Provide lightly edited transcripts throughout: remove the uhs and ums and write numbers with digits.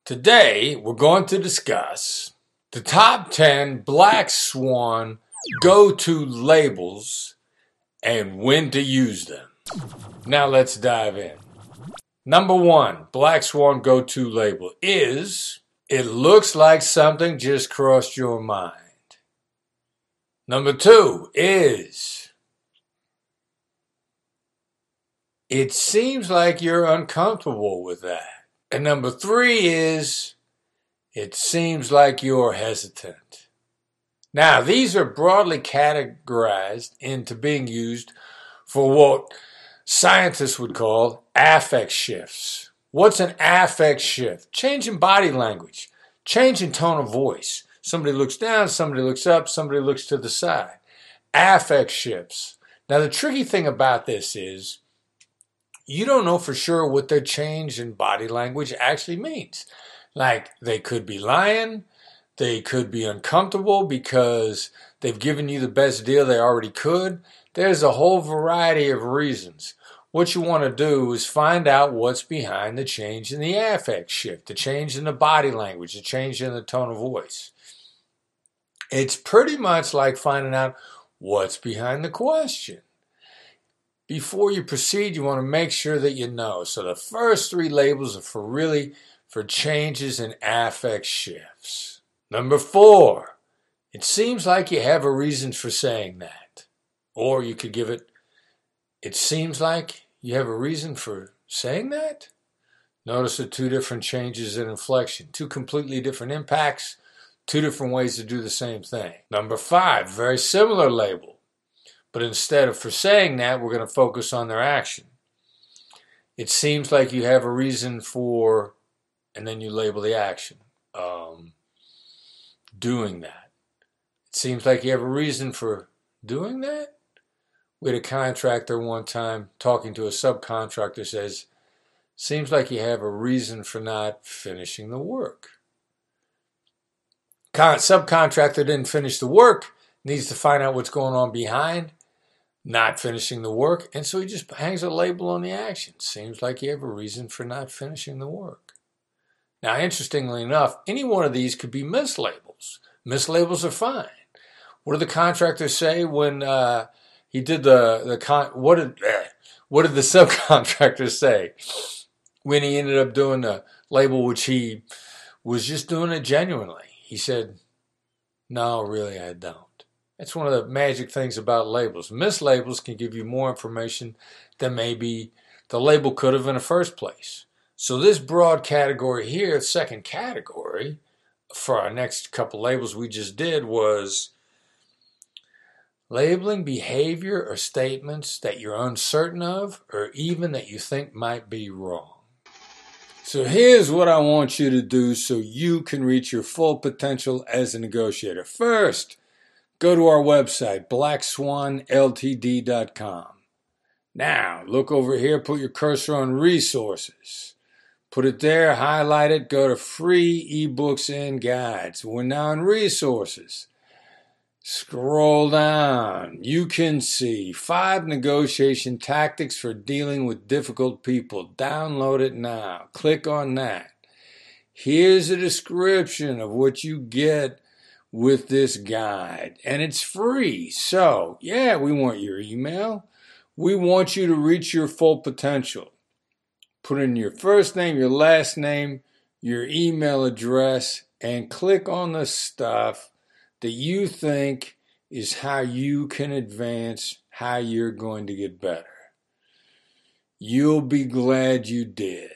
Today, we're going to discuss the top 10 Black Swan go-to labels and when to use them. Now let's dive in. Number 1, Black Swan go-to label is, it looks like something just crossed your mind. Number 2 is, it seems like you're uncomfortable with that. And number 3 is, it seems like you're hesitant. Now, these are broadly categorized into being used for what scientists would call affect shifts. What's an affect shift? Change in body language, change in tone of voice. Somebody looks down, somebody looks up, somebody looks to the side. Affect shifts. Now, the tricky thing about this is, you don't know for sure what their change in body language actually means. Like, they could be lying, they could be uncomfortable because they've given you the best deal they already could. There's a whole variety of reasons. What you want to do is find out what's behind the change in the affect shift, the change in the body language, the change in the tone of voice. It's pretty much like finding out what's behind the question. Before you proceed, you want to make sure that you know. So the first 3 labels are for changes in affect shifts. Number 4, it seems like you have a reason for saying that. Or you could give it seems like you have a reason for saying that. Notice the 2 different changes in inflection, 2 completely different impacts, 2 different ways to do the same thing. Number 5, very similar label. But instead of for saying that, we're going to focus on their action. It seems like you have a reason for, and then you label the action, doing that. It seems like you have a reason for doing that. We had a contractor one time talking to a subcontractor says, seems like you have a reason for not finishing the work. Subcontractor didn't finish the work, needs to find out what's going on behind not finishing the work, and so he just hangs a label on the action. Seems like you have a reason for not finishing the work. Now, interestingly enough, any one of these could be mislabels. Mislabels are fine. What did the contractor say when he did what did the subcontractor say when he ended up doing the label, which he was just doing it genuinely? He said, no, really, I don't. That's one of the magic things about labels. Mislabels can give you more information than maybe the label could have in the first place. So this broad category here, second category, for our next couple labels we just did was labeling behavior or statements that you're uncertain of or even that you think might be wrong. So here's what I want you to do so you can reach your full potential as a negotiator. First, go to our website, blackswanltd.com. Now, look over here, put your cursor on resources. Put it there, highlight it, go to free ebooks and guides. We're now in resources. Scroll down. You can see 5 negotiation tactics for dealing with difficult people. Download it now. Click on that. Here's a description of what you get with this guide, and it's free. So, yeah, we want your email. We want you to reach your full potential. Put in your first name, your last name, your email address, and click on the stuff that you think is how you can advance, how you're going to get better. You'll be glad you did.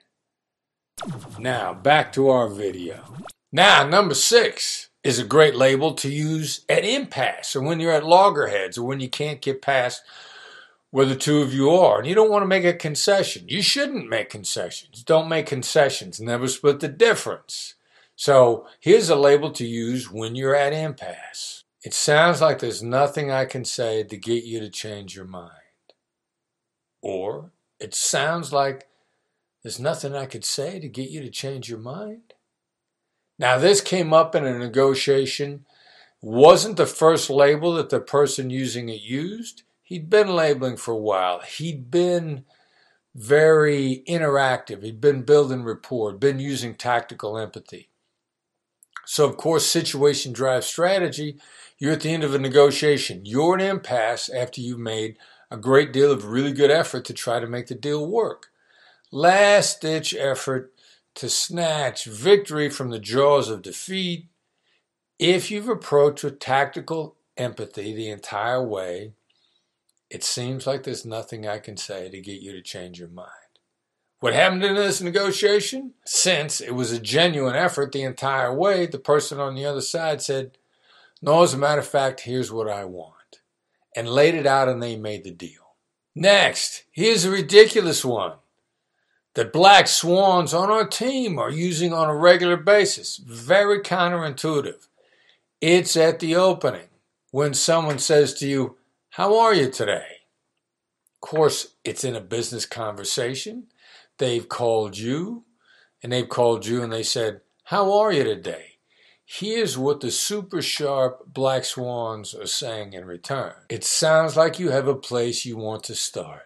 Now, back to our video. Now, number 6 is a great label to use at impasse, or when you're at loggerheads, or when you can't get past where the 2 of you are, and you don't want to make a concession. You shouldn't make concessions. Don't make concessions. Never split the difference. So here's a label to use when you're at impasse. It sounds like there's nothing I can say to get you to change your mind. Or it sounds like there's nothing I could say to get you to change your mind. Now, this came up in a negotiation. Wasn't the first label that the person using it used. He'd been labeling for a while. He'd been very interactive. He'd been building rapport, been using tactical empathy. So, of course, situation drives strategy. You're at the end of a negotiation. You're an impasse after you've made a great deal of really good effort to try to make the deal work. Last-ditch effort to snatch victory from the jaws of defeat. If you've approached with tactical empathy the entire way, it seems like there's nothing I can say to get you to change your mind. What happened in this negotiation? Since it was a genuine effort the entire way, the person on the other side said, no, as a matter of fact, here's what I want. And laid it out and they made the deal. Next, here's a ridiculous one that black swans on our team are using on a regular basis. Very counterintuitive. It's at the opening when someone says to you, how are you today? Of course, it's in a business conversation. They've called you and they said, how are you today? Here's what the super sharp black swans are saying in return. It sounds like you have a place you want to start.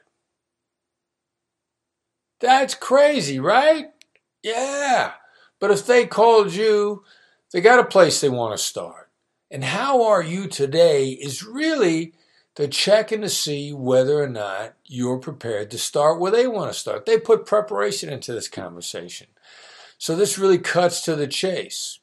That's crazy, right? Yeah. But if they called you, they got a place they want to start. And how are you today is really they're checking to see whether or not you're prepared to start where they want to start. They put preparation into this conversation. So this really cuts to the chase.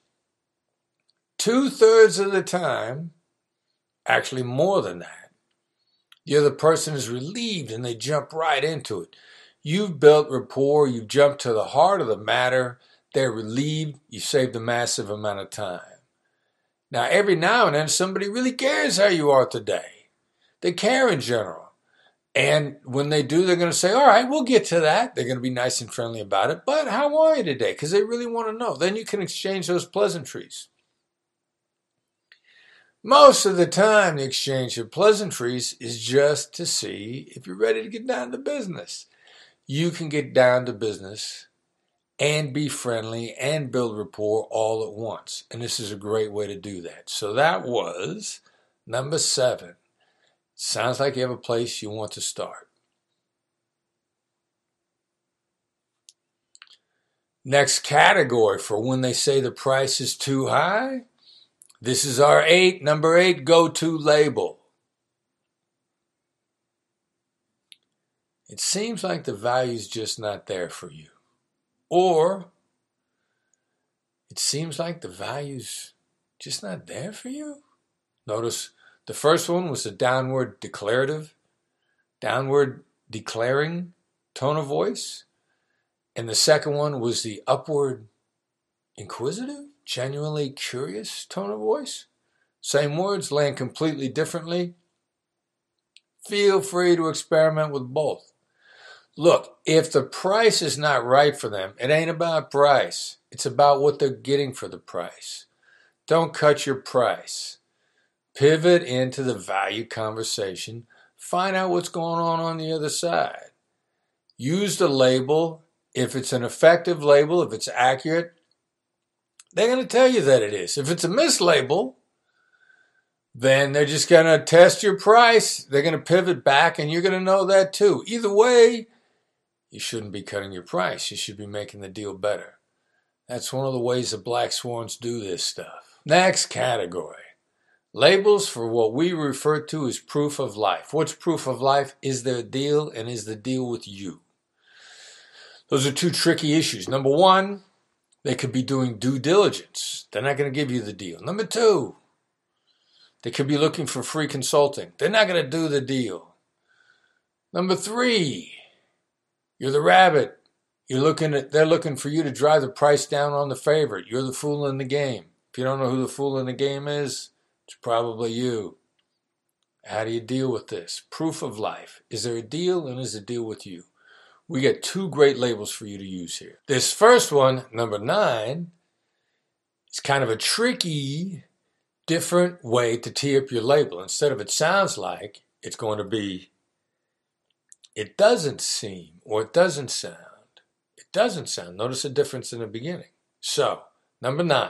2/3 of the time, actually more than that, the other person is relieved and they jump right into it. You've built rapport, you've jumped to the heart of the matter, they're relieved, you saved a massive amount of time. Now, every now and then, somebody really cares how you are today. They care in general. And when they do, they're going to say, all right, we'll get to that. They're going to be nice and friendly about it. But how are you today? Because they really want to know. Then you can exchange those pleasantries. Most of the time, the exchange of pleasantries is just to see if you're ready to get down to business. You can get down to business and be friendly and build rapport all at once. And this is a great way to do that. So that was number 7. Sounds like you have a place you want to start. Next category for when they say the price is too high. This is our number 8 go-to label. It seems like the value's just not there for you. Or it seems like the value's just not there for you. Notice the first one was a downward declaring tone of voice. And the second one was the upward inquisitive, genuinely curious tone of voice. Same words, land completely differently. Feel free to experiment with both. Look, if the price is not right for them, it ain't about price. It's about what they're getting for the price. Don't cut your price. Pivot into the value conversation. Find out what's going on the other side. Use the label. If it's an effective label, if it's accurate, they're going to tell you that it is. If it's a mislabel, then they're just going to test your price. They're going to pivot back, and you're going to know that too. Either way, you shouldn't be cutting your price. You should be making the deal better. That's one of the ways the black swans do this stuff. Next category. Labels for what we refer to as proof of life. What's proof of life? Is there a deal, and is the deal with you? Those are 2 tricky issues. Number 1, they could be doing due diligence. They're not going to give you the deal. Number 2, they could be looking for free consulting. They're not going to do the deal. Number 3, you're the rabbit. They're looking for you to drive the price down on the favorite. You're the fool in the game. If you don't know who the fool in the game is, it's probably you. How do you deal with this? Proof of life. Is there a deal, and is the deal with you? We got 2 great labels for you to use here. This first one, number 9, is kind of a tricky, different way to tee up your label. Instead of it sounds like, it's going to be, it doesn't seem, or it doesn't sound. It doesn't sound. Notice the difference in the beginning. So, number 9.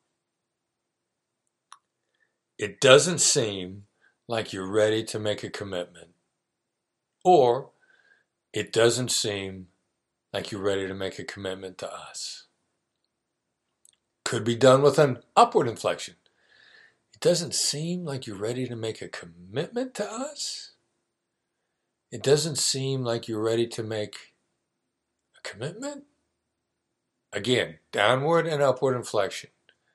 It doesn't seem like you're ready to make a commitment. Or, it doesn't seem like you're ready to make a commitment to us. Could be done with an upward inflection. It doesn't seem like you're ready to make a commitment to us. It doesn't seem like you're ready to make a commitment. Again, downward and upward inflection.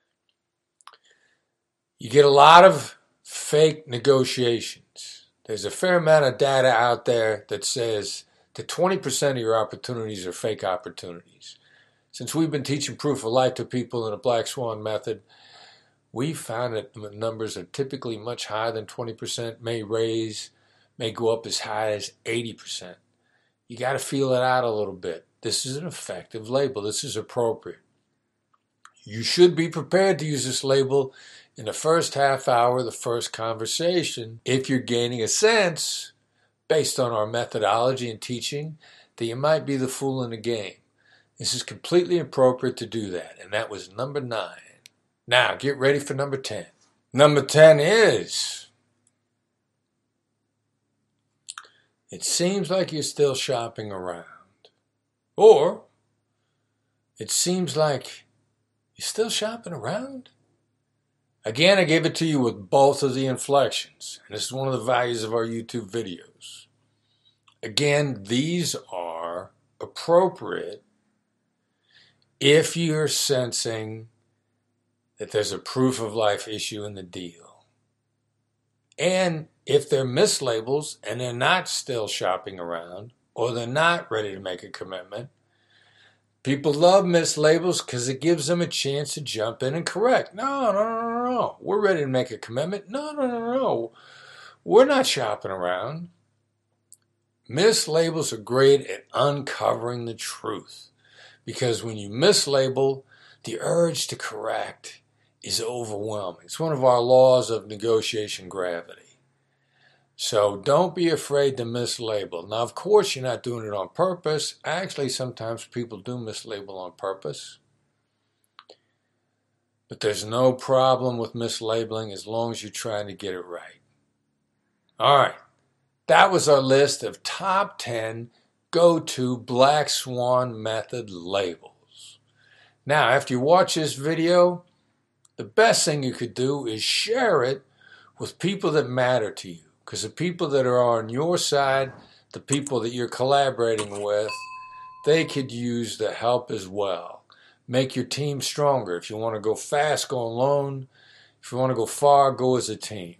You get a lot of fake negotiations. There's a fair amount of data out there that says that 20% of your opportunities are fake opportunities. Since we've been teaching proof of life to people in the Black Swan method, we found that the numbers are typically much higher than 20%, may go up as high as 80%. You got to feel it out a little bit. This is an effective label. This is appropriate. You should be prepared to use this label in the first half hour of the first conversation if you're gaining a sense, based on our methodology and teaching, that you might be the fool in the game. This is completely appropriate to do that, and that was number 9. Now, get ready for number 10. Number 10 is, it seems like you're still shopping around. Or, it seems like you're still shopping around. Again, I gave it to you with both of the inflections, and this is one of the values of our YouTube videos. Again, these are appropriate if you're sensing that there's a proof of life issue in the deal. And if they're mislabels and they're not still shopping around, or they're not ready to make a commitment. People love mislabels because it gives them a chance to jump in and correct. No. We're ready to make a commitment. No. We're not shopping around. Mislabels are great at uncovering the truth. Because when you mislabel, the urge to correct is overwhelming. It's one of our laws of negotiation gravity. So don't be afraid to mislabel. Now, of course, you're not doing it on purpose. Actually, sometimes people do mislabel on purpose. But there's no problem with mislabeling as long as you're trying to get it right. All right. That was our list of top 10 go-to Black Swan method labels. Now, after you watch this video, the best thing you could do is share it with people that matter to you. Because the people that are on your side, the people that you're collaborating with, they could use the help as well. Make your team stronger. If you want to go fast, go alone. If you want to go far, go as a team.